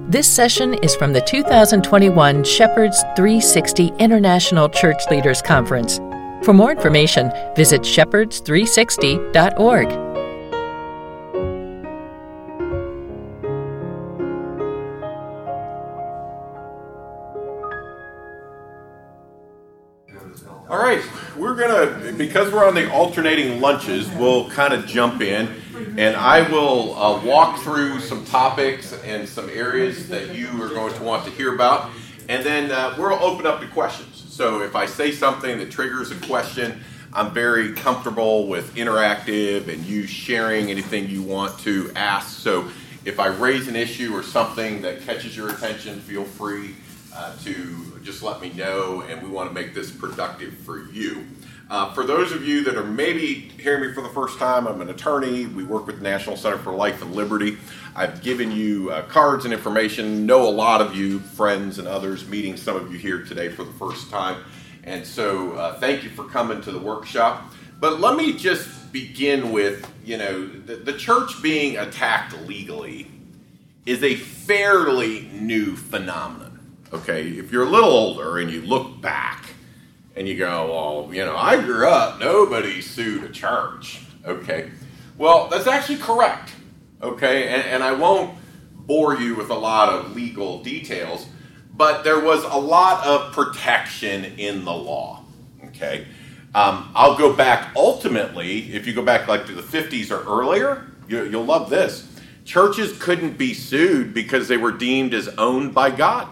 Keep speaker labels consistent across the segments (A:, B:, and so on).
A: This session is from the 2021 Shepherds 360 International Church Leaders Conference. For more information, visit shepherds360.org.
B: All right, because we're on the alternating lunches, we'll kind of jump in, and I will walk through some topics and some areas that you are going to want to hear about, and then we'll open up to questions. So if I say something that triggers a question, I'm very comfortable with interactive and you sharing anything you want to ask. So if I raise an issue or something that catches your attention, feel free to just let me know, and we want to make this productive for you. For those of you that are maybe hearing me for the first time, I'm an attorney. We work with the National Center for Life and Liberty. I've given you cards and information, know a lot of you, friends and others, meeting some of you here today for the first time. And so thank you for coming to the workshop. But let me just begin with, the church being attacked legally is a fairly new phenomenon. Okay, if you're a little older and you look back and you go, well, I grew up, nobody sued a church. Okay, well, that's actually correct. Okay, and I won't bore you with a lot of legal details, but there was a lot of protection in the law. Okay, I'll go back ultimately, if you go back like to the 50s or earlier, you'll love this. Churches couldn't be sued because they were deemed as owned by God.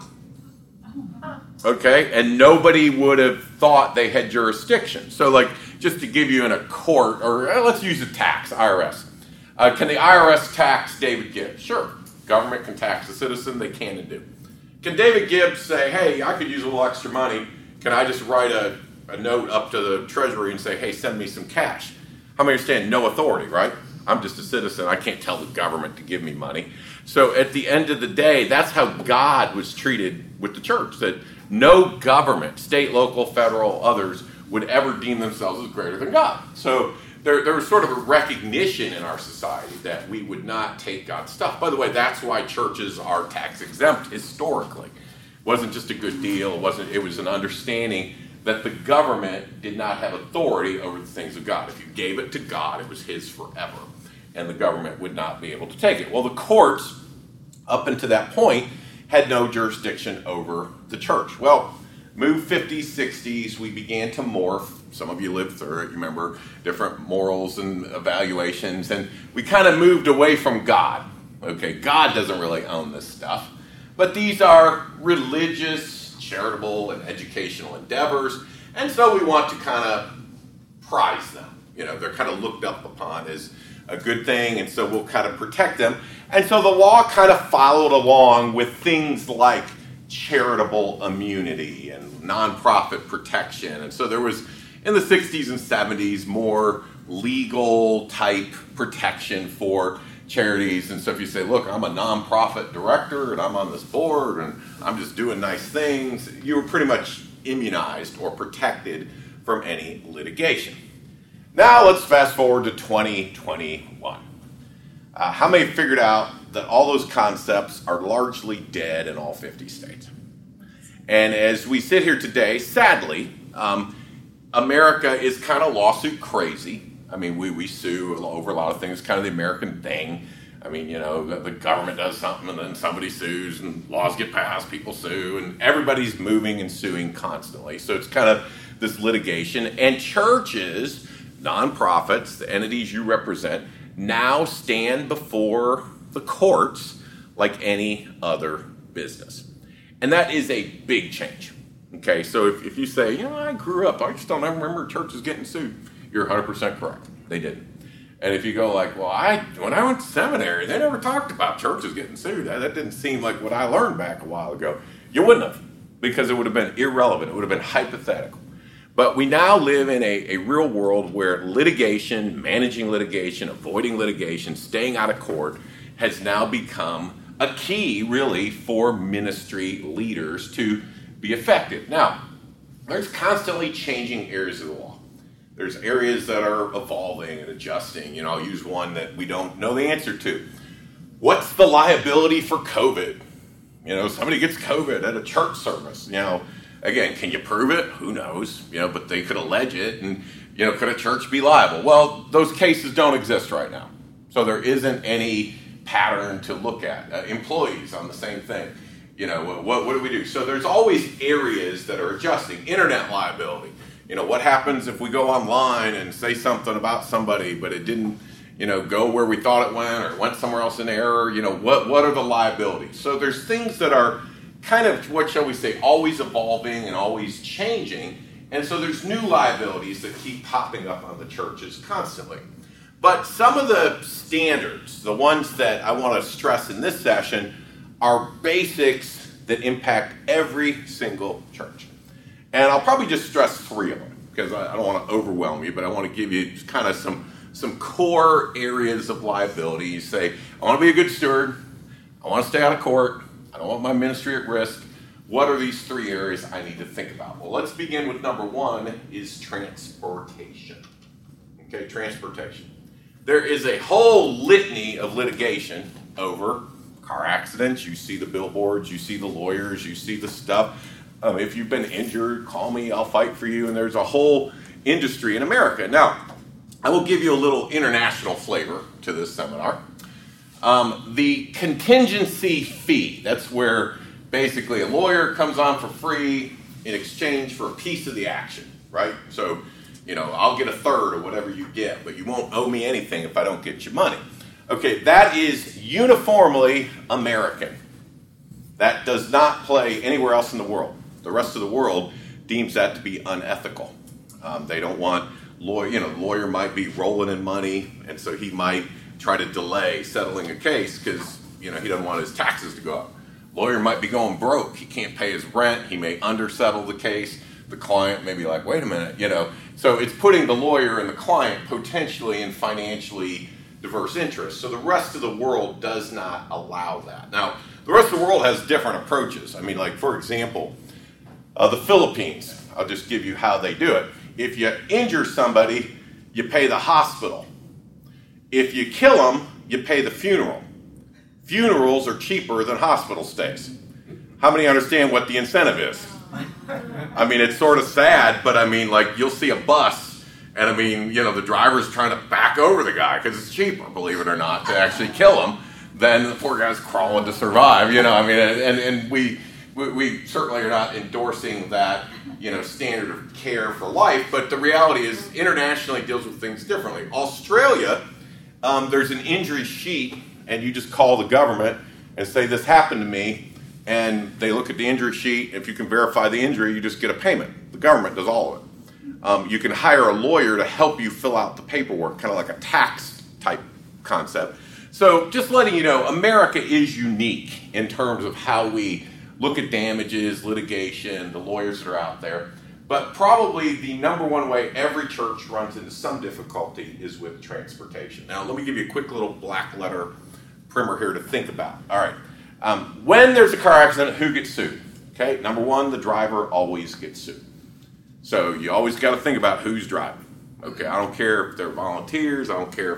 B: Okay, and nobody would have thought they had jurisdiction. So like, just to give you in a court, or let's use a tax, IRS. Can the IRS tax David Gibbs? Sure, government can tax a citizen, they can and do. Can David Gibbs say, hey, I could use a little extra money, can I just write a note up to the treasury and say, hey, send me some cash? How many understand? No authority, right? I'm just a citizen, I can't tell the government to give me money. So at the end of the day, that's how God was treated with the church, that no government, state, local, federal, others, would ever deem themselves as greater than God. So there was sort of a recognition in our society that we would not take God's stuff. By the way, that's why churches are tax exempt historically. It wasn't just a good deal. It was an understanding that the government did not have authority over the things of God. If you gave it to God, it was his forever, and the government would not be able to take it. Well, the courts, up until that point, had no jurisdiction over the church. Well, move 50s, 60s, we began to morph. Some of you lived through it. You remember different morals and evaluations, and we kind of moved away from God. Okay, God doesn't really own this stuff, but these are religious, charitable, and educational endeavors, and so we want to kind of prize them. They're kind of looked up upon as a good thing, and so we'll kind of protect them. And so the law kind of followed along with things like charitable immunity and nonprofit protection. And so there was, in the 60s and 70s, more legal type protection for charities. And so if you say, look, I'm a nonprofit director and I'm on this board and I'm just doing nice things, you were pretty much immunized or protected from any litigation. Now let's fast forward to 2021. How many figured out that all those concepts are largely dead in all 50 states? And as we sit here today, sadly, America is kind of lawsuit crazy. I mean, we sue over a lot of things, kind of the American thing. I mean, the government does something and then somebody sues and laws get passed, people sue, and everybody's moving and suing constantly. So it's kind of this litigation. And churches, nonprofits, the entities you represent, now stand before the courts like any other business. And that is a big change. Okay, so if you say, I grew up, I just don't ever remember churches getting sued, you're 100% correct. They didn't. And if you go like, well, when I went to seminary, they never talked about churches getting sued. That didn't seem like what I learned back a while ago. You wouldn't have, because it would have been irrelevant. It would have been hypothetical. But we now live in a real world where litigation, managing litigation, avoiding litigation, staying out of court has now become a key, really, for ministry leaders to be effective. Now, there's constantly changing areas of the law. There's areas that are evolving and adjusting. I'll use one that we don't know the answer to. What's the liability for COVID? Somebody gets COVID at a church service. Again, can you prove it? Who knows? But they could allege it, and could a church be liable? Well, those cases don't exist right now, so there isn't any pattern to look at. Employees on the same thing. What do we do? So there's always areas that are adjusting. Internet liability. What happens if we go online and say something about somebody, but it didn't, go where we thought it went, or it went somewhere else in error? What are the liabilities? So there's things that are kind of, what shall we say, always evolving and always changing. And so there's new liabilities that keep popping up on the churches constantly. But some of the standards, the ones that I want to stress in this session, are basics that impact every single church. And I'll probably just stress 3 of them, because I don't want to overwhelm you, but I want to give you kind of some core areas of liability. You say, I want to be a good steward, I want to stay out of court, I don't want my ministry at risk. What are these 3 areas I need to think about? Well, let's begin with number 1, is transportation. Okay, transportation. There is a whole litany of litigation over car accidents. You see the billboards, you see the lawyers, you see the stuff. If you've been injured, call me, I'll fight for you. And there's a whole industry in America. Now, I will give you a little international flavor to this seminar. The contingency fee, that's where basically a lawyer comes on for free in exchange for a piece of the action, right? So, I'll get a third of whatever you get, but you won't owe me anything if I don't get your money. Okay, that is uniformly American. That does not play anywhere else in the world. The rest of the world deems that to be unethical. They don't want lawyer might be rolling in money, and so he might try to delay settling a case because he doesn't want his taxes to go up. Lawyer might be going broke. He can't pay his rent. He may undersettle the case. The client may be like, wait a minute, So it's putting the lawyer and the client potentially in financially diverse interests. So the rest of the world does not allow that. Now, the rest of the world has different approaches. For example, the Philippines. I'll just give you how they do it. If you injure somebody, you pay the hospital. If you kill them, you pay the funeral. Funerals are cheaper than hospital stays. How many understand what the incentive is? It's sort of sad, but you'll see a bus, and the driver's trying to back over the guy because it's cheaper, believe it or not, to actually kill him than the poor guy's crawling to survive. And we certainly are not endorsing that, standard of care for life, but the reality is internationally deals with things differently. Australia, there's an injury sheet, and you just call the government and say, this happened to me, and they look at the injury sheet. If you can verify the injury, you just get a payment. The government does all of it. You can hire a lawyer to help you fill out the paperwork, kind of like a tax type concept. So just letting you know, America is unique in terms of how we look at damages, litigation, the lawyers that are out there. But probably the number 1 way every church runs into some difficulty is with transportation. Now, let me give you a quick little black letter primer here to think about. All right. When there's a car accident, who gets sued? Okay, number 1, the driver always gets sued. So you always got to think about who's driving. Okay, I don't care if they're volunteers, I don't care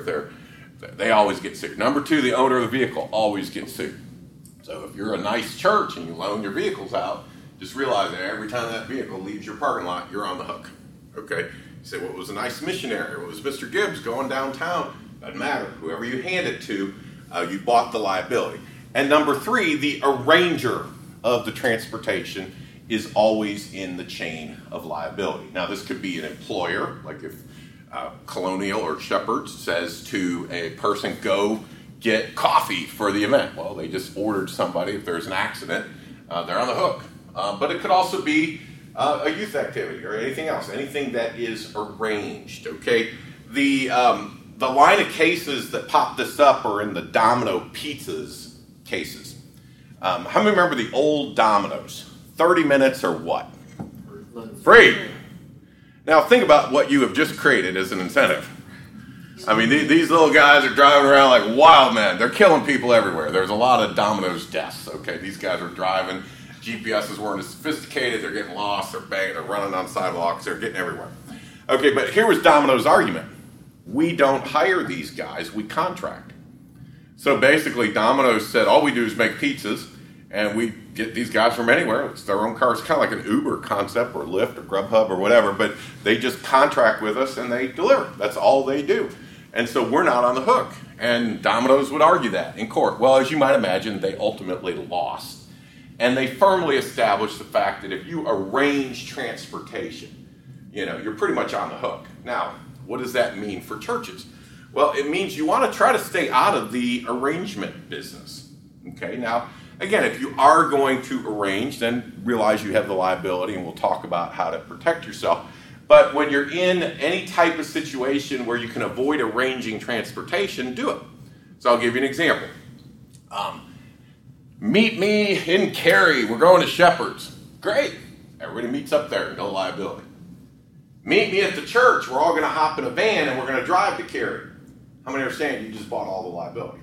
B: if they always get sued. Number 2, the owner of the vehicle always gets sued. So if you're a nice church and you loan your vehicles out, just realize that every time that vehicle leaves your parking lot, you're on the hook. Okay? You say, well, it was a nice missionary. It was Mr. Gibbs going downtown. Doesn't matter. Whoever you hand it to, you bought the liability. And number 3, the arranger of the transportation is always in the chain of liability. Now, this could be an employer, like if Colonial or Shepherd's says to a person, go get coffee for the event. Well, they just ordered somebody. If there's an accident, they're on the hook. But it could also be a youth activity or anything else, anything that is arranged, okay? The line of cases that pop this up are in the Domino Pizzas cases. How many remember the old Domino's? 30 minutes or what? Free. Now think about what you have just created as an incentive. These little guys are driving around like wild men. They're killing people everywhere. There's a lot of Domino's deaths, okay? These guys are driving. GPSs weren't as sophisticated. They're getting lost. They're banging. They're running on sidewalks. They're getting everywhere. Okay, but here was Domino's argument. We don't hire these guys. We contract. So basically, Domino's said, all we do is make pizzas, And we get these guys from anywhere. It's their own car. It's kind of like an Uber concept or Lyft or Grubhub or whatever, but they just contract with us and they deliver. That's all they do. And so we're not on the hook. And Domino's would argue that in court. Well, as you might imagine, they ultimately lost. And they firmly established the fact that if you arrange transportation, you're pretty much on the hook. Now, what does that mean for churches? Well, it means you want to try to stay out of the arrangement business. Okay, now, again, if you are going to arrange, then realize you have the liability, and we'll talk about how to protect yourself. But when you're in any type of situation where you can avoid arranging transportation, do it. So I'll give you an example. Meet me in Cary. We're going to Shepherd's. Great. Everybody meets up there. No liability. Meet me at the church. We're all going to hop in a van and we're going to drive to Cary. How many understand you just bought all the liability?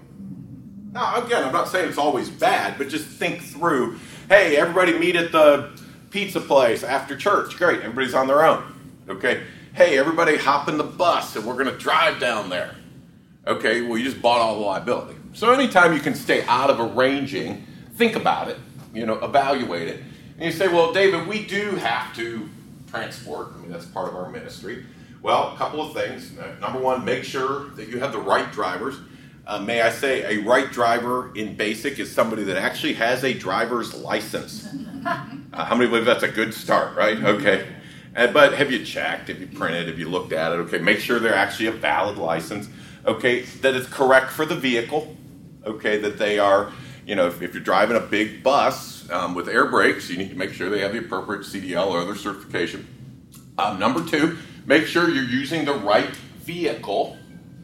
B: Now, again, I'm not saying it's always bad, but just think through, hey, everybody meet at the pizza place after church. Great. Everybody's on their own. Okay. Hey, everybody hop in the bus and we're going to drive down there. Okay. Well, you just bought all the liability. So anytime you can stay out of arranging, think about it, evaluate it. And you say, well, David, we do have to transport. I mean, that's part of our ministry. Well, a couple of things. Number one, make sure that you have the right drivers. May I say, a right driver in basic is somebody that actually has a driver's license. How many believe that's a good start, right? Okay. But have you checked? Have you printed? Have you looked at it? Okay. Make sure they're actually a valid license. Okay. That it's correct for the vehicle. Okay. That they are, if you're driving a big bus with air brakes, you need to make sure they have the appropriate CDL or other certification. Number two, make sure you're using the right vehicle.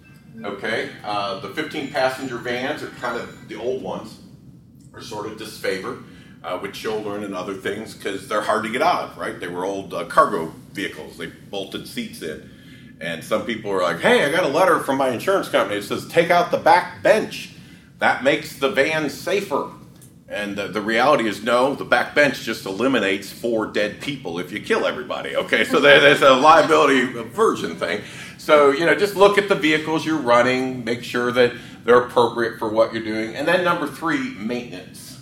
B: Okay, the 15-passenger vans are kind of the old ones, are sort of disfavored with children and other things because they're hard to get out of, right? They were old cargo vehicles. They bolted seats in. And some people are like, hey, I got a letter from my insurance company. It says, take out the back bench. That makes the van safer. And the reality is, no, the back bench just eliminates 4 dead people if you kill everybody. Okay, so there's a liability aversion thing. So, just look at the vehicles you're running, make sure that they're appropriate for what you're doing. And then number 3, maintenance.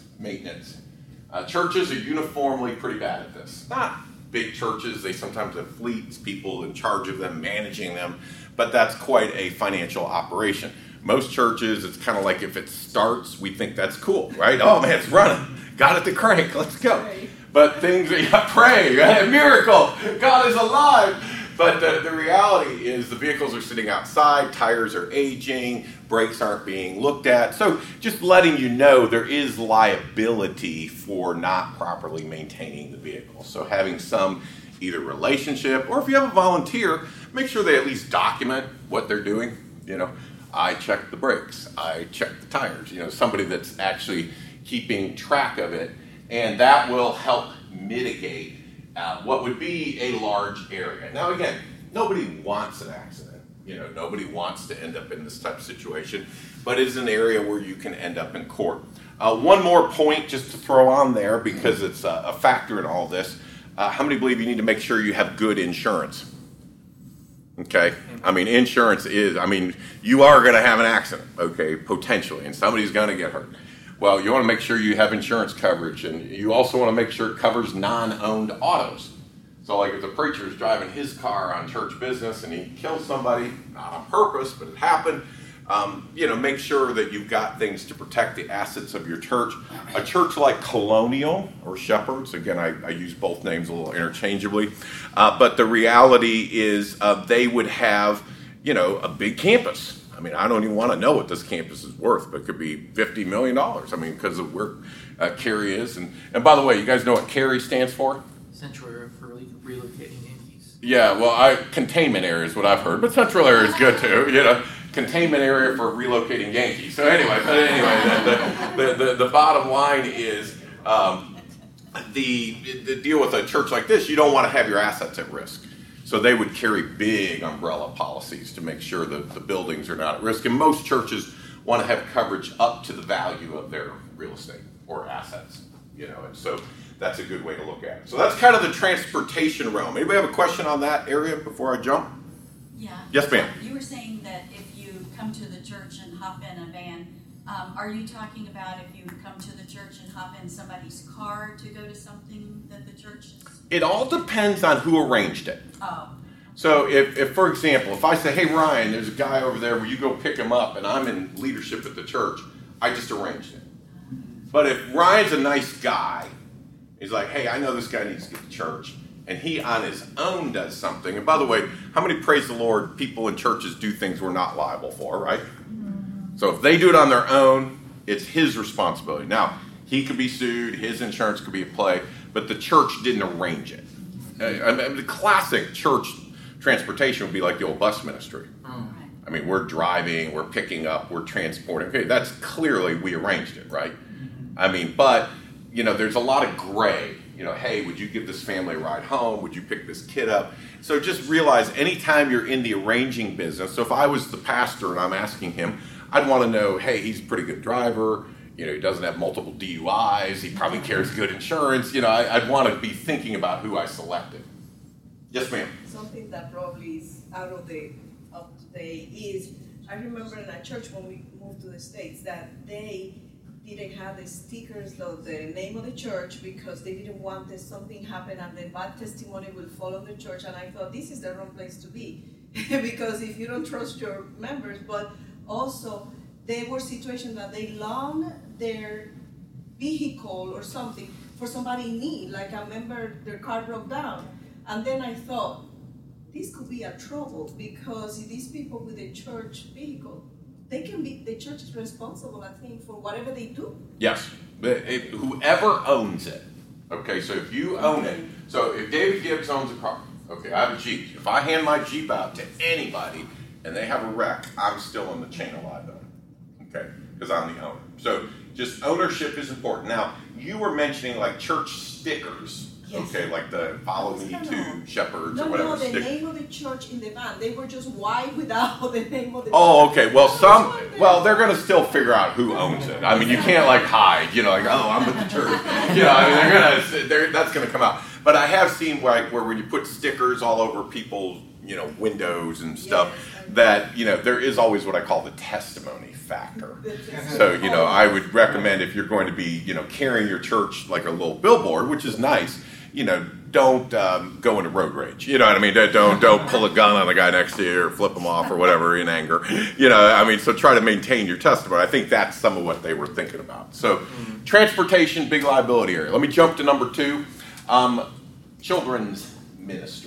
B: Churches are uniformly pretty bad at this. Not big churches, they sometimes have fleets, people in charge of them, managing them, but that's quite a financial operation. Most churches, it's kind of like if it starts, we think that's cool, right? Oh man, it's running. Got it to crank, let's go.
C: Pray.
B: But pray, a miracle, God is alive. But the reality is the vehicles are sitting outside, tires are aging, brakes aren't being looked at. So just letting you know there is liability for not properly maintaining the vehicle. So having some either relationship, or if you have a volunteer, make sure they at least document what they're doing. I check the brakes, I check the tires, somebody that's actually keeping track of it, and that will help mitigate what would be a large area. Now again, nobody wants an accident, nobody wants to end up in this type of situation, but it is an area where you can end up in court. One more point just to throw on there, because it's a factor in all this. How many believe you need to make sure you have good insurance? Okay, insurance is, you are going to have an accident, okay, potentially, and somebody's going to get hurt. Well, you want to make sure you have insurance coverage, and you also want to make sure it covers non-owned autos. So like if the preacher is driving his car on church business and he kills somebody, not on purpose, but it happened, make sure that you've got things to protect the assets of your church. A church like Colonial or Shepherd's, again, I use both names a little interchangeably, but the reality is they would have, a big campus. I don't even want to know what this campus is worth, but it could be $50 million. Because of where Cary is. And by the way, you guys know what Cary stands for?
C: Central Area for Relocating Yankees.
B: Yeah, well, containment area is what I've heard, but central area is good too, Containment area for relocating Yankees. So anyway, the bottom line is the deal with a church like this, you don't want to have your assets at risk. So they would carry big umbrella policies to make sure that the buildings are not at risk. And most churches want to have coverage up to the value of their real estate or assets, and so that's a good way to look at it. So that's kind of the transportation realm. Anybody have a question on that area before I jump?
D: Yeah.
B: Yes, ma'am.
D: You were saying that if you come to the church and hop in a van, Are you talking about if you come to the church and hop in somebody's car to go to something that the church is?
B: It all depends on who arranged it.
D: Oh.
B: So if, for example, if I say, hey, Ryan, there's a guy over there, will you go pick him up? And I'm in leadership at the church, I just arranged it. But if Ryan's a nice guy, he's like, hey, I know this guy needs to get to church, and he on his own does something. And by the way, how many, praise the Lord, people in churches do things we're not liable for, right? So if they do it on their own, it's his responsibility. Now, he could be sued, his insurance could be at play, but the church didn't arrange it. The classic church transportation would be like the old bus ministry. I mean, we're driving, we're picking up, we're transporting. Okay, that's clearly we arranged it, right? I mean, but, there's a lot of gray. Hey, would you give this family a ride home? Would you pick this kid up? So just realize anytime you're in the arranging business, so if I was the pastor and I'm asking him, I'd want to know, hey, he's a pretty good driver. He doesn't have multiple DUIs. He probably carries good insurance. I'd want to be thinking about who I selected. Yes, ma'am.
E: Something that probably is out of today is, I remember in our church when we moved to the States that they didn't have the stickers of the name of the church because they didn't want that something happen and the bad testimony will follow the church. And I thought this is the wrong place to be because if you don't trust your members, but also there were situations that they loaned their vehicle or something for somebody in need, like a member, their car broke down. And then I thought, this could be a trouble because these people with a church vehicle, the church is responsible, I think, for whatever they do.
B: Yes, whoever owns it. Okay, so if you own it, so if David Gibbs owns a car, okay, I have a Jeep. If I hand my Jeep out to anybody and they have a wreck, I'm still in the chain of liability, okay, because I'm the owner. So just ownership is important. Now, you were mentioning like church stickers. Yes. Okay, like the Follow Me to Shepherds or whatever.
E: No, the name of the church in the van. They were just white without the name of the church.
B: Oh, okay. Well, they're going to still figure out who owns it. I mean, you can't like hide, I'm with the church. That's going to come out. But I have seen where when you put stickers all over people's, windows and stuff, that, there is always what I call the testimony factor. So, I would recommend if you're going to be, carrying your church like a little billboard, which is nice, don't go into road rage. You know what I mean? Don't pull a gun on the guy next to you or flip him off or whatever in anger. So try to maintain your testimony. I think that's some of what they were thinking about. So transportation, big liability area. Let me jump to number 2, children's ministry.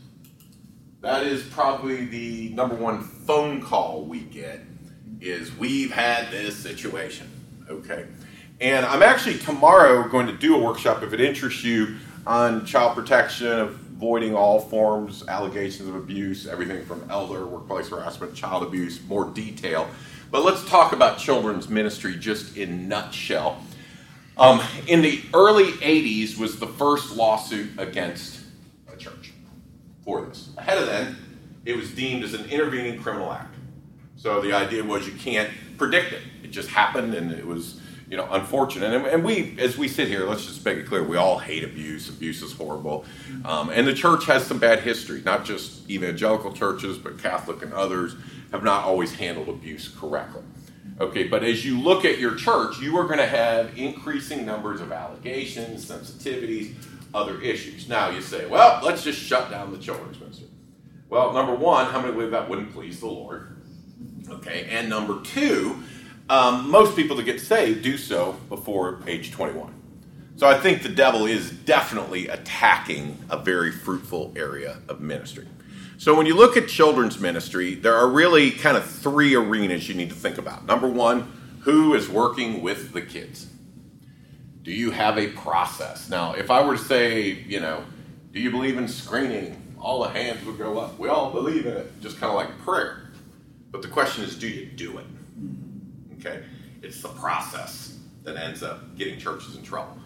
B: That is probably the number one phone call we get is we've had this situation, okay? And I'm actually tomorrow going to do a workshop, if it interests you, on child protection, avoiding all forms, allegations of abuse, everything from elder, workplace harassment, child abuse, more detail. But let's talk about children's ministry just in a nutshell. In the early 80s was the first lawsuit against a church for this. Ahead of then, it was deemed as an intervening criminal act. So the idea was you can't predict it. It just happened and it was unfortunate. And we, as we sit here, let's just make it clear, we all hate abuse. Abuse is horrible. And the church has some bad history, not just evangelical churches, but Catholic and others have not always handled abuse correctly. Okay, but as you look at your church, you are going to have increasing numbers of allegations, sensitivities, other issues. Now you say, well, let's just shut down the children's ministry. Well, number 1, how many believe that wouldn't please the Lord? Okay, and number 2, most people that get saved do so before age 21. So I think the devil is definitely attacking a very fruitful area of ministry. So when you look at children's ministry, there are really kind of 3 arenas you need to think about. Number 1, who is working with the kids? Do you have a process? Now, if I were to say, do you believe in screening? All the hands would go up. We all believe in it, just kind of like prayer. But the question is, do you do it? Okay, it's the process that ends up getting churches in trouble.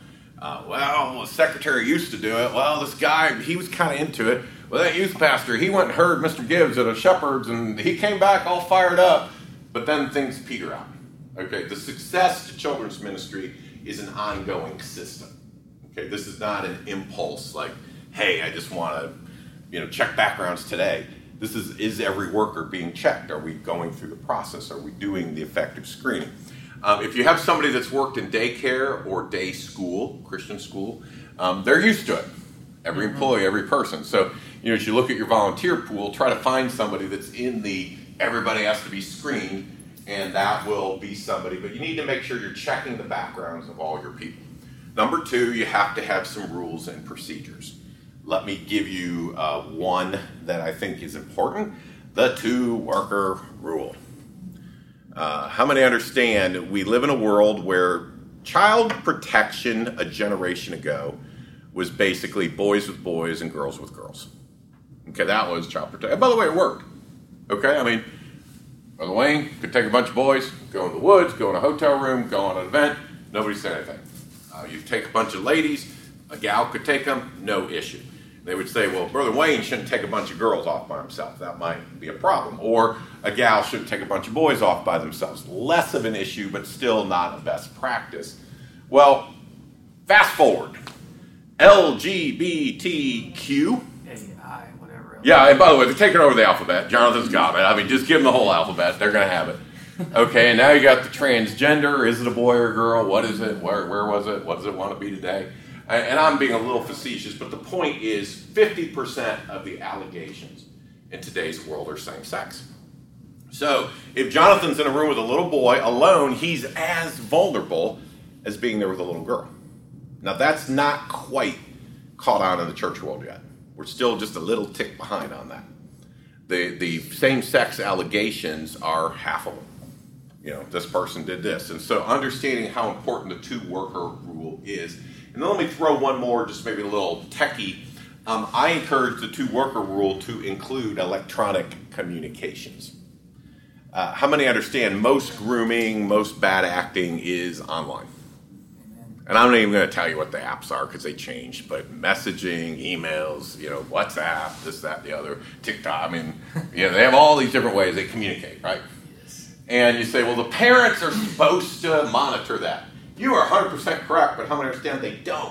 B: The secretary used to do it. Well, this guy, he was kind of into it. Well, that youth pastor, he went and heard Mr. Gibbs at a Shepherd's, and he came back all fired up. But then things peter out. Okay, the success to children's ministry is an ongoing system. Okay, this is not an impulse like, hey, I just want to, check backgrounds today. This is every worker being checked? Are we going through the process? Are we doing the effective screening? If you have somebody that's worked in daycare or day school, Christian school, they're used to it. Every employee, every person. So, as you look at your volunteer pool, try to find somebody that's in the everybody has to be screened, and that will be somebody. But you need to make sure you're checking the backgrounds of all your people. Number 2, you have to have some rules and procedures. Let me give you one that I think is important, the 2-worker rule. How many understand we live in a world where child protection a generation ago was basically boys with boys and girls with girls. Okay, that was child protection. And by the way, it worked. Okay, I mean, Brother Wayne could take a bunch of boys, go in the woods, go in a hotel room, go on an event, nobody said anything. You take a bunch of ladies, a gal could take them, no issue. They would say, well, Brother Wayne shouldn't take a bunch of girls off by himself. That might be a problem. Or a gal shouldn't take a bunch of boys off by themselves. Less of an issue, but still not a best practice. Well, fast forward. LGBTQ.
C: AI, whatever else.
B: Yeah, and by the way, they're taking over the alphabet. Jonathan's got it. I mean, just give them the whole alphabet. They're going to have it. Okay, and now you got the transgender. Is it a boy or a girl? What is it? Where was it? What does it want to be today? And I'm being a little facetious, but the point is 50% of the allegations in today's world are same-sex. So if Jonathan's in a room with a little boy alone, he's as vulnerable as being there with a little girl. Now that's not quite caught on in the church world yet. We're still just a little tick behind on that. The same-sex allegations are half of them. This person did this. And so understanding how important the 2-worker rule is. And then let me throw one more, just maybe a little techie. I encourage the 2-worker rule to include electronic communications. How many understand most grooming, most bad acting is online? And I'm not even going to tell you what the apps are because they changed, but messaging, emails, WhatsApp, this, that, the other, TikTok. I mean, they have all these different ways they communicate, right? Yes. And you say, well, the parents are supposed to monitor that. You are 100% correct, but how many understand they don't?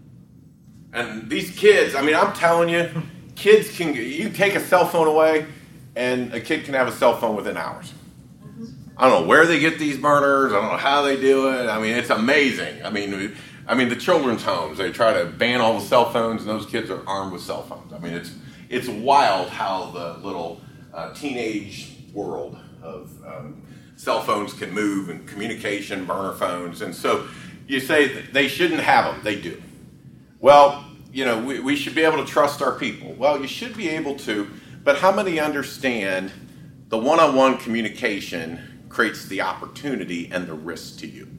B: And these kids, I mean, I'm telling you, kids you take a cell phone away, and a kid can have a cell phone within hours. I don't know where they get these burners. I don't know how they do it. I mean, it's amazing. I mean, the children's homes, they try to ban all the cell phones, and those kids are armed with cell phones. I mean, it's wild how the little teenage world of cell phones can move, and communication, burner phones. And so you say that they shouldn't have them. They do. Well, we should be able to trust our people. Well, you should be able to, but how many understand the one-on-one communication creates the opportunity and the risk to you?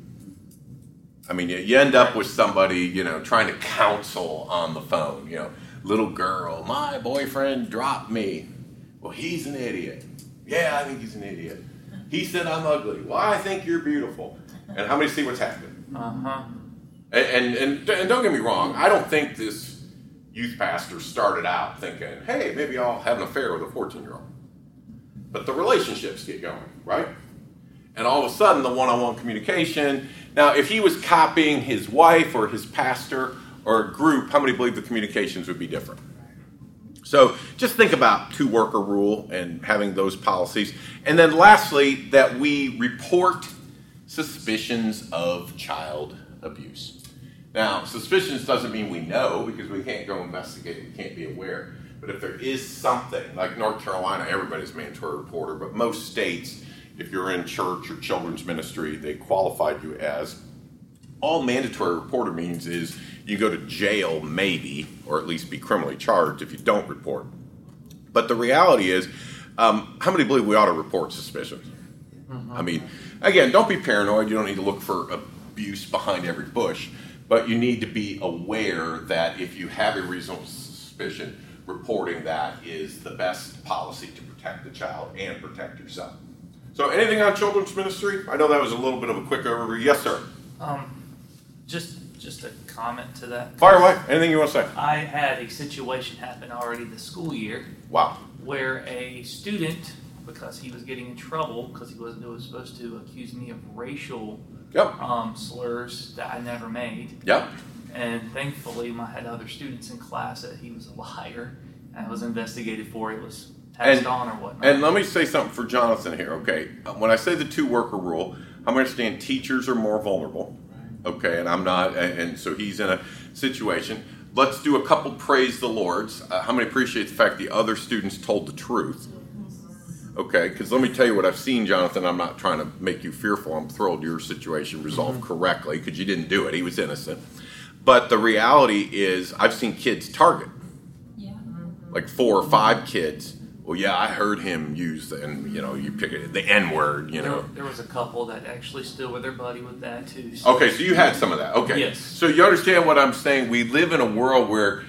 B: I mean, you end up with somebody, trying to counsel on the phone. Little girl, my boyfriend dropped me. Well, he's an idiot. Yeah, I think he's an idiot. He said I'm ugly. Well, I think you're beautiful. And how many see what's happening?
C: Uh-huh.
B: And don't get me wrong. I don't think this youth pastor started out thinking, hey, maybe I'll have an affair with a 14-year-old. But the relationships get going, right? And all of a sudden, the one-on-one communication. Now, if he was copying his wife or his pastor or a group, how many believe the communications would be different? So just think about 2-worker rule and having those policies. And then lastly, that we report suspicions of child abuse. Now, suspicions doesn't mean we know, because we can't go investigate, we can't be aware. But if there is something, like North Carolina, everybody's mandatory reporter, but most states, if you're in church or children's ministry, they qualified you as. All mandatory reporter means is you go to jail maybe, or at least be criminally charged if you don't report. But the reality is, how many believe we ought to report suspicions? Mm-hmm. I mean, again, don't be paranoid. You don't need to look for abuse behind every bush. But you need to be aware that if you have a reasonable suspicion, reporting that is the best policy to protect the child and protect yourself. So anything on children's ministry? I know that was a little bit of a quick overview. Yes, sir.
C: Just a comment to that.
B: Fire away. Anything you want to say?
C: I had a situation happen already this school year.
B: Wow.
C: Where a student, because he was getting in trouble, because he was supposed to accuse me of racial slurs that I never made.
B: Yep.
C: And thankfully, I had other students in class that he was a liar, and I was investigated for it. Was passed on or whatnot.
B: And let me say something for Jonathan here, okay? When I say the 2-worker rule, I'm understand teachers are more vulnerable. Okay, and I'm not, and so he's in a situation. Let's do a couple praise the Lords. How many appreciate the fact the other students told the truth? Okay, because let me tell you what I've seen, Jonathan. I'm not trying to make you fearful. I'm thrilled your situation resolved correctly because you didn't do it. He was innocent. But the reality is I've seen kids target. Yeah. Like 4 or 5 kids. Well, yeah, I heard him use you pick it, the N-word,
C: There was a couple that actually still with their buddy with that, too.
B: So. Okay, so you had some of that. Okay.
C: Yes.
B: So you understand what I'm saying? We live in a world where,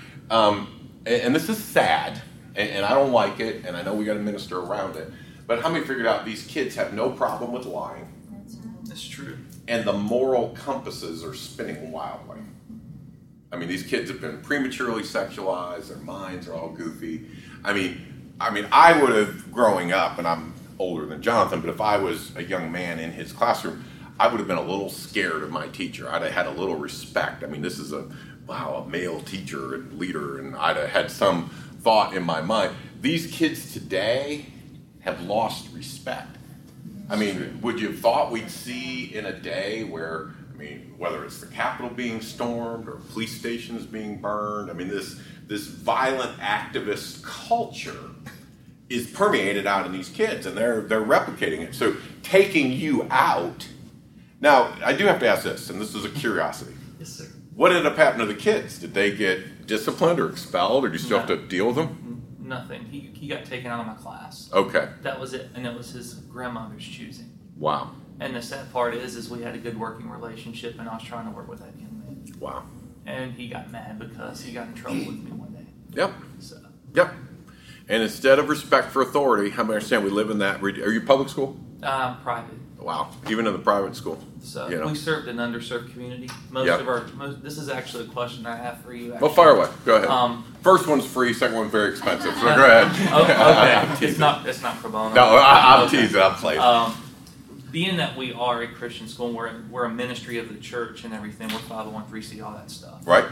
B: and this is sad, and I don't like it, and I know we got to minister around it, but how many figured out these kids have no problem with lying?
C: That's true.
B: And the moral compasses are spinning wildly. I mean, these kids have been prematurely sexualized, their minds are all goofy. I mean, I would have, growing up, and I'm older than Jonathan, but if I was a young man in his classroom, I would have been a little scared of my teacher. I'd have had a little respect. I mean, this is a male teacher and leader, and I'd have had some thought in my mind. These kids today have lost respect. I mean, would you have thought we'd see in a day where, whether it's the Capitol being stormed or police stations being burned, this violent activist culture is permeated out in these kids, and they're replicating it. So taking you out. Now, I do have to ask this, and this is a curiosity.
C: Yes, sir.
B: What ended up happening to the kids? Did they get disciplined or expelled, or do you still have to deal with them?
C: Nothing. He got taken out of my class.
B: Okay.
C: That was it, and it was his grandmother's choosing.
B: Wow.
C: And the sad part is we had a good working relationship, and I was trying to work with that young man.
B: Wow.
C: And he got mad because he got in trouble with me one day.
B: Yep.
C: So.
B: Yep. And instead of respect for authority, how many understand we live in that? Are you public school?
C: Private.
B: Wow. Even in the private school.
C: So we served an underserved community. This is actually a question I have for you.
B: Well, fire away. Go ahead. First one's free. Second one's very expensive. So go
C: ahead. Okay. It's not pro bono.
B: No, I'm teasing. I'm playing.
C: Being that we are a Christian school, we're a ministry of the church and everything. We're 501(c), all that stuff.
B: Right.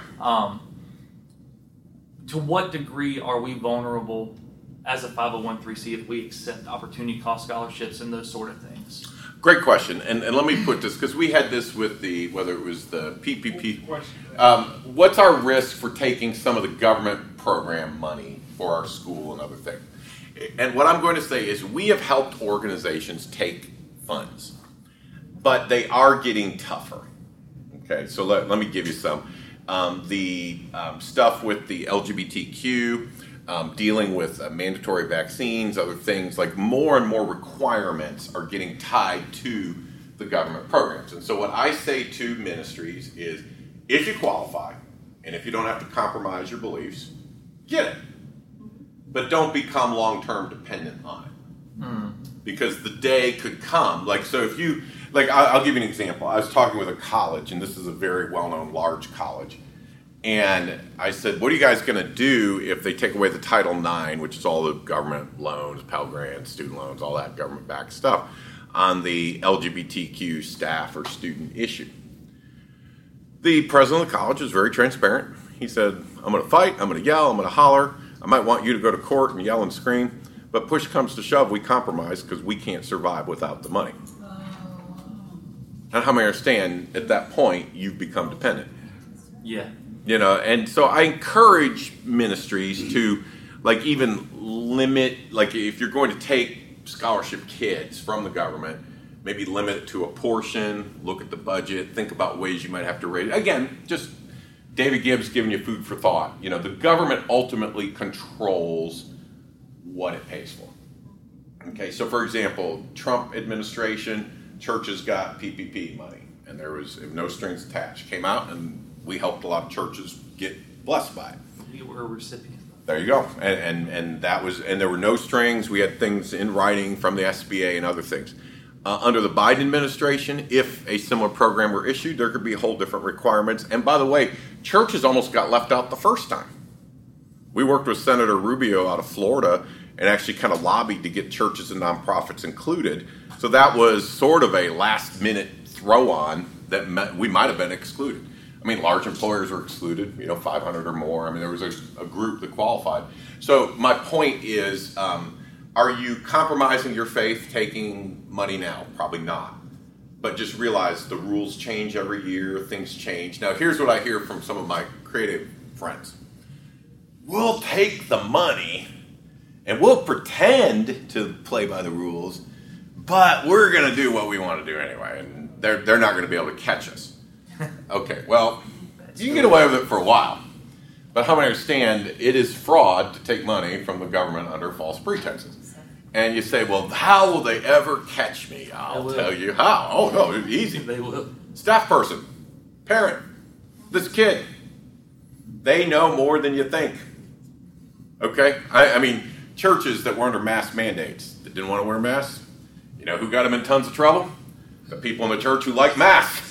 C: To what degree are we vulnerable as a 501(c) if we accept opportunity cost scholarships and those sort of things?
B: Great question. And let me put this, because we had this with whether it was the PPP. What's our risk for taking some of the government program money for our school and other things? And what I'm going to say is we have helped organizations take funds, but they are getting tougher. Okay, so let me give you some. The stuff with the LGBTQ, dealing with mandatory vaccines, other things, like more and more requirements are getting tied to the government programs. And so what I say to ministries is, if you qualify, and if you don't have to compromise your beliefs, get it. But don't become long-term dependent on it. Because the day could come, I'll give you an example. I was talking with a college, and this is a very well-known large college, and I said, what are you guys going to do if they take away the Title IX, which is all the government loans, Pell Grants, student loans, all that government-backed stuff, on the LGBTQ staff or student issue? The president of the college was very transparent. He said, I'm going to fight, I'm going to yell, I'm going to holler, I might want you to go to court and yell and scream, but push comes to shove, we compromise because we can't survive without the money. And how many understand at that point you've become dependent?
C: Yeah.
B: And so I encourage ministries to even limit, if you're going to take scholarship kids from the government, maybe limit it to a portion, look at the budget, think about ways you might have to raise it. Again, just David Gibbs giving you food for thought. The government ultimately controls what it pays for. Okay, so for example, Trump administration, churches got PPP money, and there was no strings attached. Came out, and we helped a lot of churches get blessed by it.
C: We were a recipient.
B: There you go, and that was, and there were no strings. We had things in writing from the SBA and other things. Under the Biden administration, if a similar program were issued, there could be whole different requirements. And by the way, churches almost got left out the first time. We worked with Senator Rubio out of Florida and actually kind of lobbied to get churches and nonprofits included. So that was sort of a last-minute throw-on that we might have been excluded. Large employers were excluded, 500 or more. There was a group that qualified. So my point is, are you compromising your faith taking money now? Probably not. but just realize the rules change every year, things change. Now, here's what I hear from some of my creative friends. We'll take the money and we'll pretend to play by the rules, but we're going to do what we want to do anyway, and they're not going to be able to catch us. Okay, well, you can get away with it for a while, but how many understand it is fraud to take money from the government under false pretenses? And you say, well, how will they ever catch me? I'll tell you how. Oh, no, it's easy.
C: They will.
B: Staff person, parent, this kid, they know more than you think. Okay? I mean, churches that were under mask mandates that didn't want to wear masks, you know who got them in tons of trouble? The people in the church who like masks.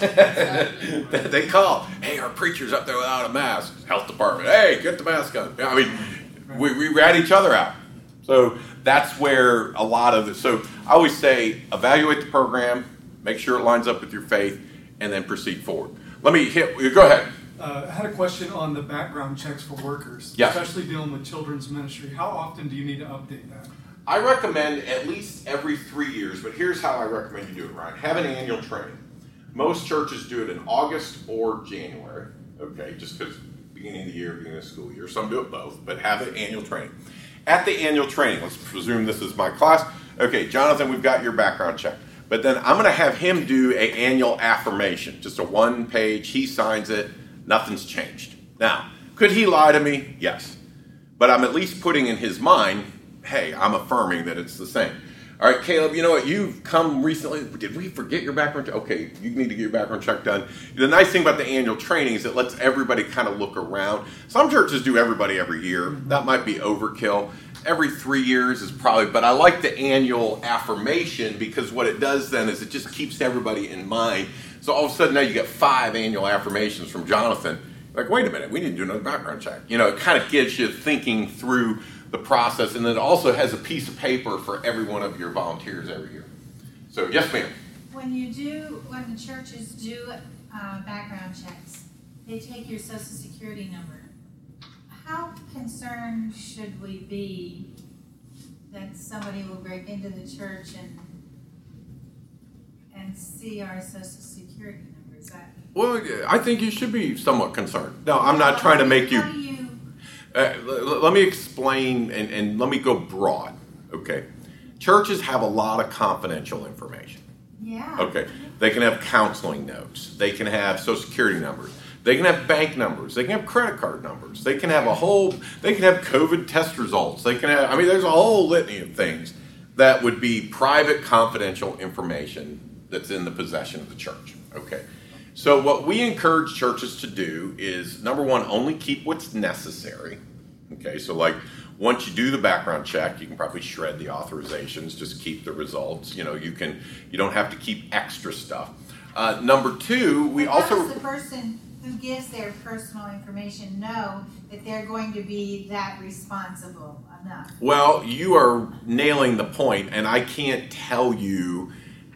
B: They call, hey, our preacher's up there without a mask. Health department, hey, get the mask on. I mean, we rat each other out. So that's where a lot of it. So I always say, evaluate the program, make sure it lines up with your faith, and then proceed forward. Let me go ahead.
F: I had a question on the background checks for workers, especially dealing with children's ministry. How often do you need to update that?
B: I recommend at least every 3 years, but here's how I recommend you do it, Ryan. Have an annual training. Most churches do it in August or January, okay, just because beginning of the year, beginning of the school year. Some do it both, but have an annual training. At the annual training, let's presume this is my class. Okay, Jonathan, we've got your background check. But then I'm going to have him do an annual affirmation, just a 1 page. He signs it. Nothing's changed. Now, could he lie to me? Yes. But I'm at least putting in his mind, hey, I'm affirming that it's the same. All right, Caleb, you know what? You've come recently. Did we forget your background check? Okay, you need to get your background check done. The nice thing about the annual training is it lets everybody kind of look around. Some churches do everybody every year. That might be overkill. Every 3 years is probably, but I like the annual affirmation because what it does then is it just keeps everybody in mind. So all of a sudden now you get 5 annual affirmations from Jonathan. Like, wait a minute, we need to do another background check. You know, it kind of gets you thinking through the process, and then it also has a piece of paper for every one of your volunteers every year. So, yes, ma'am.
G: When the churches do background checks, they take your social security number. How concerned should we be that somebody will break into the church and see our social security number? Is that?
B: Well, I think you should be somewhat concerned. No, I'm not trying to make you. Let me explain and let me go broad, okay? Churches have a lot of confidential information.
G: Yeah.
B: Okay. They can have counseling notes. They can have social security numbers. They can have bank numbers. They can have credit card numbers. They can have they can have COVID test results. They can have, there's a whole litany of things that would be private, confidential information that's in the possession of the church, okay? So what we encourage churches to do is, number one, only keep what's necessary. Okay, so like once you do the background check, you can probably shred the authorizations, just keep the results. You know, you don't have to keep extra stuff. Number two, we also...
G: How does the person who gives their personal information know that they're going to be that responsible enough?
B: Well, you are nailing the point, and I can't tell you...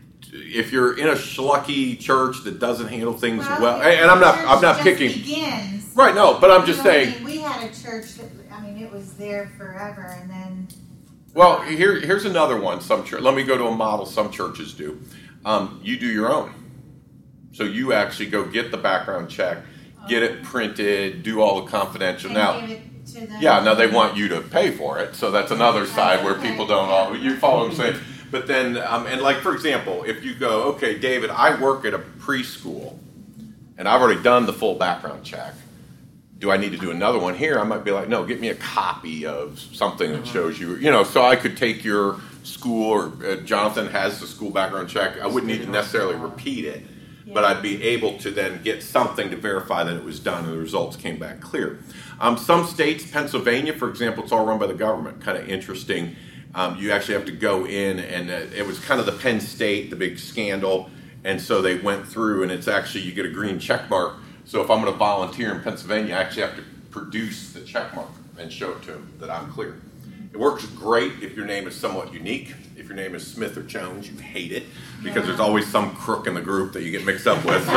B: If you're in a schlucky church that doesn't handle things well, and I'm not picking.
G: Begins,
B: right? No, but I'm just saying.
G: We had a church that it was there forever, and then.
B: Well, here's another one. Let me go to a model some churches do. You do your own, so you actually go get the background check, get it printed, do all the confidential. Now,
G: give it to them.
B: Yeah, now they want you to pay for it, so that's another side where people don't. You follow what I'm saying? But then, and like, for example, if you go, okay, David, I work at a preschool, and I've already done the full background check. Do I need to do another one here? I might be like, no, get me a copy of something that shows you, so I could take your school, or Jonathan has the school background check. I wouldn't need to necessarily repeat it, but I'd be able to then get something to verify that it was done and the results came back clear. Some states, Pennsylvania, for example, it's all run by the government. Kind of interesting. You actually have to go in, and it was kind of the Penn State, the big scandal, and so they went through, and it's actually, you get a green check mark. So if I'm going to volunteer in Pennsylvania, I actually have to produce the check mark and show it to them that I'm clear. It works great if your name is somewhat unique. If your name is Smith or Jones, you hate it because there's always some crook in the group that you get mixed up with. So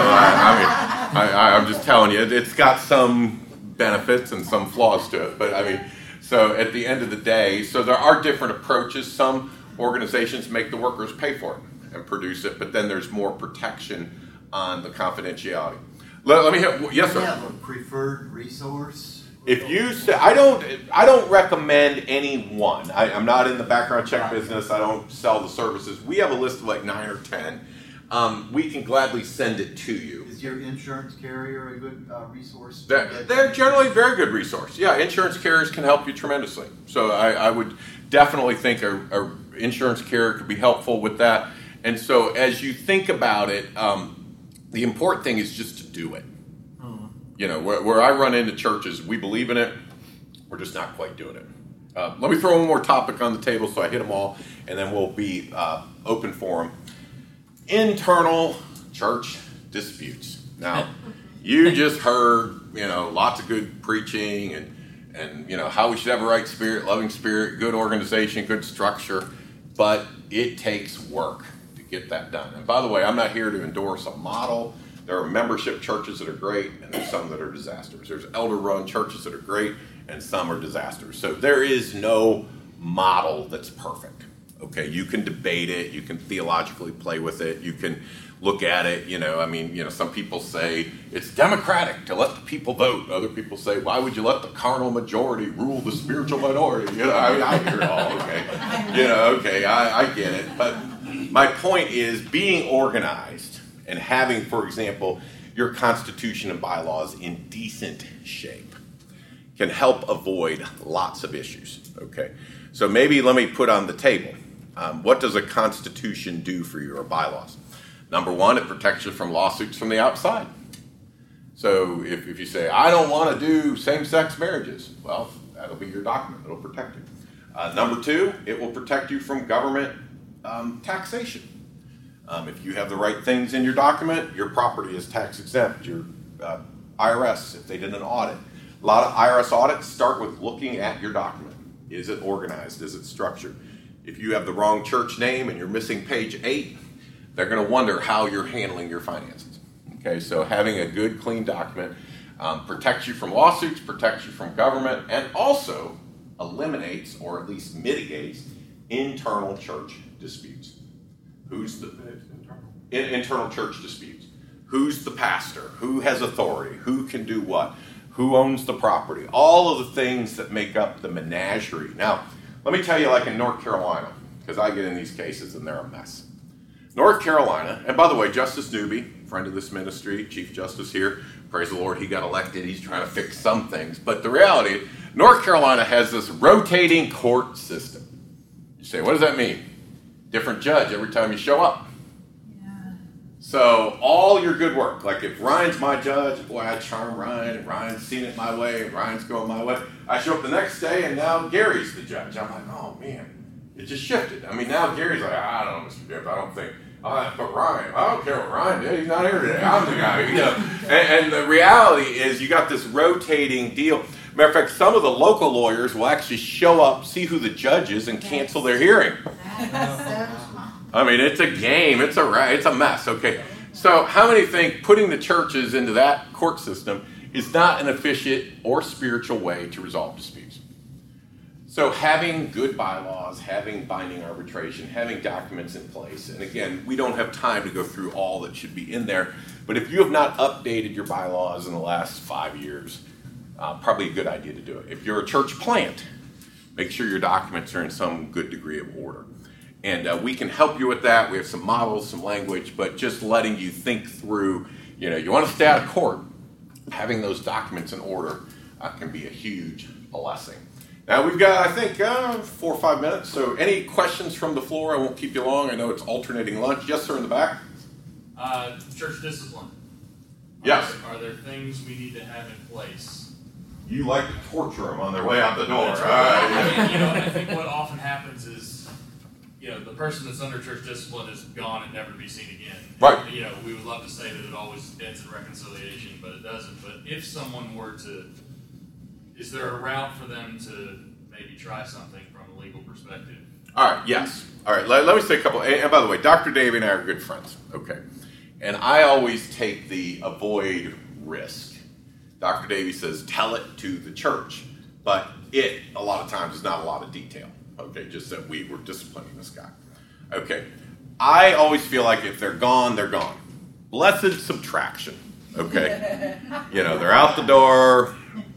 B: I'm just telling you, it's got some benefits and some flaws to it, but so at the end of the day, so there are different approaches. Some organizations make the workers pay for it. and produce it, but then there's more protection on the confidentiality. Let me have, yes, sir.
H: Do you have a preferred resource?
B: If you say, I don't recommend any one. I'm not in the background check business. I don't sell the services. We have a list of like 9 or 10. We can gladly send it to you.
H: Is your insurance carrier a good resource?
B: They're generally a very good resource. Yeah, insurance carriers can help you tremendously. So I would definitely think a insurance carrier could be helpful with that. And so as you think about it, the important thing is just to do it. You know, where I run into churches, we believe in it, we're just not quite doing it. Let me throw one more topic on the table so I hit them all, and then we'll be open for them. Internal church disputes. Now, you just heard, you know, lots of good preaching and you know, how we should have a right spirit, loving spirit, good organization, good structure, but it takes work to get that done. And by the way, I'm not here to endorse a model. There are membership churches that are great, and there's some that are disasters. There's elder-run churches that are great, and some are disasters. So there is no model that's perfect. Okay, you can debate it, you can theologically play with it, you can look at it, you know, I mean, you know, some people say it's democratic to let the people vote. Other people say, why would you let the carnal majority rule the spiritual minority? You know, I mean, I hear it all, okay. You know, okay, I get it. But my point is being organized and having, for example, your constitution and bylaws in decent shape can help avoid lots of issues, okay? So maybe let me put on the table, what does a constitution do for your bylaws? Number one, it protects you from lawsuits from the outside. So if you say, I don't want to do same-sex marriages, well, that'll be your document. It'll protect you. Number two, it will protect you from government taxation. If you have the right things in your document, your property is tax exempt. Your IRS, if they did an audit. A lot of IRS audits start with looking at your document. Is it organized? Is it structured? If you have the wrong church name and you're missing page 8, they're going to wonder how you're handling your finances. Okay, so having a good, clean document protects you from lawsuits, protects you from government, and also eliminates, or at least mitigates, internal church disputes. Who's the internal church disputes? Who's the pastor? Who has authority? Who can do what? Who owns the property? All of the things that make up the menagerie. Now, let me tell you, like in North Carolina, because I get in these cases and they're a mess. North Carolina, and by the way, Justice Newby, friend of this ministry, Chief Justice here, praise the Lord, he got elected. He's trying to fix some things. But the reality, North Carolina has this rotating court system. You say, what does that mean? Different judge every time you show up. Yeah. So all your good work, like if Ryan's my judge, boy, I charm Ryan, and Ryan's seen it my way, and Ryan's going my way. I show up the next day, and now Gary's the judge. I'm like, oh, man, it just shifted. I mean, now Gary's like, I don't know, Mr. Gibb, I don't think. But Ryan, I don't care what Ryan did. He's not here today. I'm the guy. You know. And the reality is you got this rotating deal. Matter of fact, some of the local lawyers will actually show up, see who the judge is, and cancel their hearing. I mean, it's a game. It's a mess. Okay. So how many think putting the churches into that court system is not an efficient or spiritual way to resolve disputes? So having good bylaws, having binding arbitration, having documents in place, and again, we don't have time to go through all that should be in there, but if you have not updated your bylaws in the last 5 years, probably a good idea to do it. If you're a church plant, make sure your documents are in some good degree of order. And we can help you with that. We have some models, some language, but just letting you think through, you know, you want to stay out of court, having those documents in order can be a huge blessing. Now we've got, I think, 4 or 5 minutes. So any questions from the floor? I won't keep you long. I know it's alternating lunch. Yes, sir, in the back.
I: Church discipline.
B: Yes.
I: Are there things we need to have in place?
B: You like to torture them on their way out the door, right?
I: I mean, I think what often happens is, the person that's under church discipline is gone and never to be seen again.
B: Right.
I: And, we would love to say that it always ends in reconciliation, but it doesn't. But if someone were to, is there a route for them to maybe try something from a legal perspective?
B: All right, yes. All right, let me say a couple. And by the way, Dr. Davey and I are good friends, okay? And I always take the avoid risk. Dr. Davey says, tell it to the church. But it, a lot of times, is not a lot of detail. Okay, just that we were disciplining this guy. Okay, I always feel like if they're gone, they're gone. Blessed subtraction, okay? They're out the door.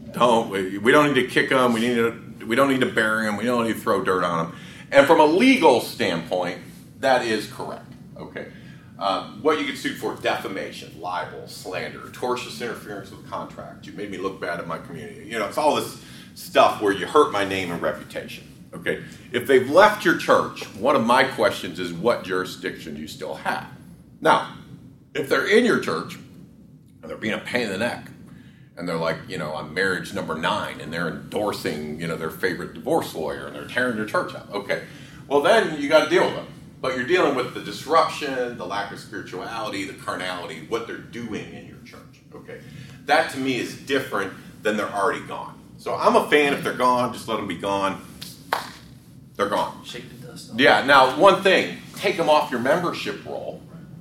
B: We don't need to kick them. We don't need to bury them. We don't need to throw dirt on them. And from a legal standpoint, that is correct, okay? What you get sued for: defamation, libel, slander, tortious interference with contract. You made me look bad at my community. It's all this stuff where you hurt my name and reputation, okay? If they've left your church, one of my questions is, what jurisdiction do you still have? Now, if they're in your church and they're being a pain in the neck, and they're like, on marriage number 9, and they're endorsing, their favorite divorce lawyer, and they're tearing your church up, okay, well then you got to deal with them. But you're dealing with the disruption, the lack of spirituality, the carnality, what they're doing in your church, okay? That to me is different than they're already gone. So I'm a fan. If they're gone, just let them be gone. They're gone.
C: Shake the dust off.
B: Yeah, now one thing, take them off your membership roll.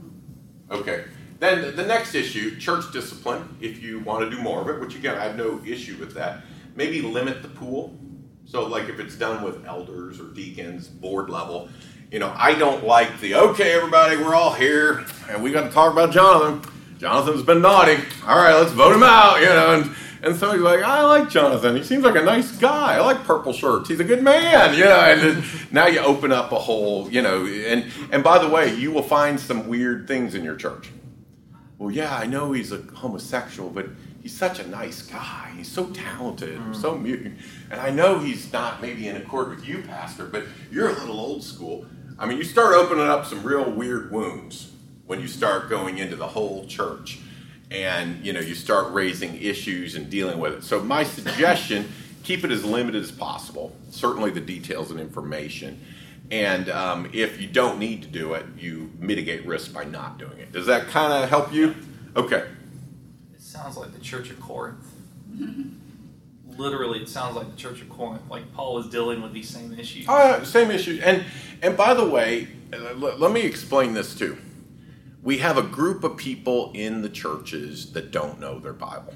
B: Okay. Then the next issue, church discipline, if you want to do more of it, which again, I have no issue with that. Maybe limit the pool. So like if it's done with elders or deacons, board level, I don't like okay, everybody, we're all here, and we got to talk about Jonathan. Jonathan's been naughty. All right, let's vote him out, and somebody's like, I like Jonathan. He seems like a nice guy. I like purple shirts. He's a good man, and then now you open up a whole, and by the way, you will find some weird things in your church. Well, yeah, I know he's a homosexual, but he's such a nice guy. He's so talented, so mute. And I know he's not maybe in accord with you, Pastor, but you're a little old school. I mean, you start opening up some real weird wounds when you start going into the whole church. And, you start raising issues and dealing with it. So my suggestion, keep it as limited as possible. Certainly the details and information. And if you don't need to do it, you mitigate risk by not doing it. Does that kind of help you? Okay.
C: It sounds like the Church of Corinth. Literally, it sounds like the Church of Corinth. Like Paul was dealing with these same issues.
B: Same issues. And by the way, let me explain this too. We have a group of people in the churches that don't know their Bible.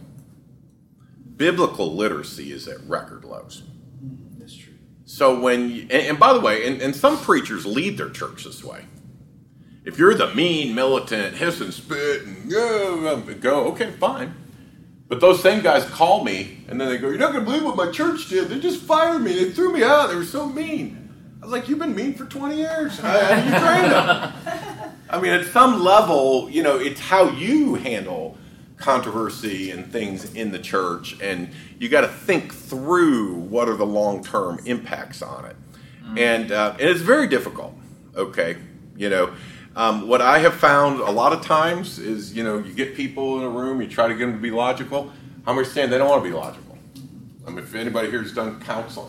B: Biblical literacy is at record lows.
C: That's true.
B: So and by the way, and some preachers lead their church this way. If you're the mean, militant, hiss and spit, and go, okay, fine. But those same guys call me, and then they go, you're not going to believe what my church did. They just fired me. They threw me out. They were so mean. I was like, you've been mean for 20 years. How do you train them? I mean, at some level, it's how you handle controversy and things in the church, and you got to think through what are the long-term impacts on it. And it's very difficult, okay? What I have found a lot of times is, you get people in a room, you try to get them to be logical. I'm understanding they don't want to be logical. I mean, if anybody here has done counseling,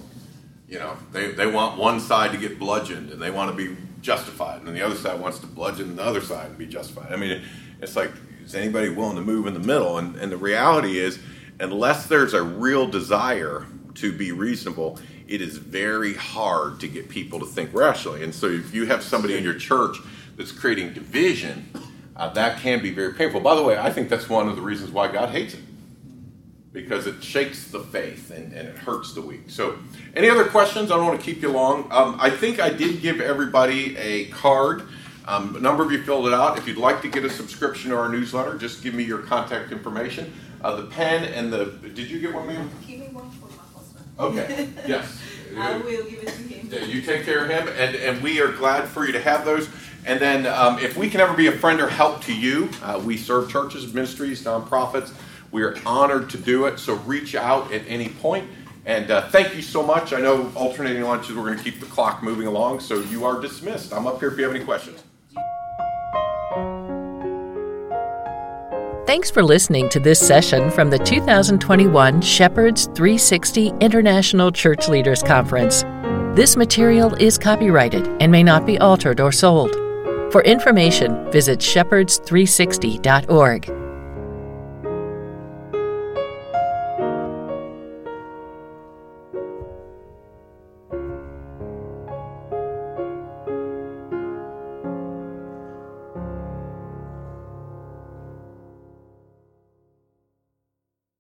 B: they want one side to get bludgeoned and they want to be justified, and then the other side wants to bludgeon the other side and be justified. I mean, it's like, is anybody willing to move in the middle? And the reality is, unless there's a real desire to be reasonable, it is very hard to get people to think rationally. And so if you have somebody in your church that's creating division, that can be very painful. By the way, I think that's one of the reasons why God hates it, because it shakes the faith and it hurts the weak. So any other questions? I don't want to keep you long. I think I did give everybody a card. A number of you filled it out. If you'd like to get a subscription to our newsletter, just give me your contact information. The pen and did you get one, ma'am?
E: Give me one for my husband.
B: Okay, yes.
E: I will give it to him.
B: Yeah, you take care of him, and we are glad for you to have those. And then if we can ever be a friend or help to you, we serve churches, ministries, nonprofits. We are honored to do it, so reach out at any point. And thank you so much. I know alternating lunches, we're going to keep the clock moving along, so you are dismissed. I'm up here if you have any questions.
A: Thanks for listening to this session from the 2021 Shepherds 360 International Church Leaders Conference. This material is copyrighted and may not be altered or sold. For information, visit shepherds360.org.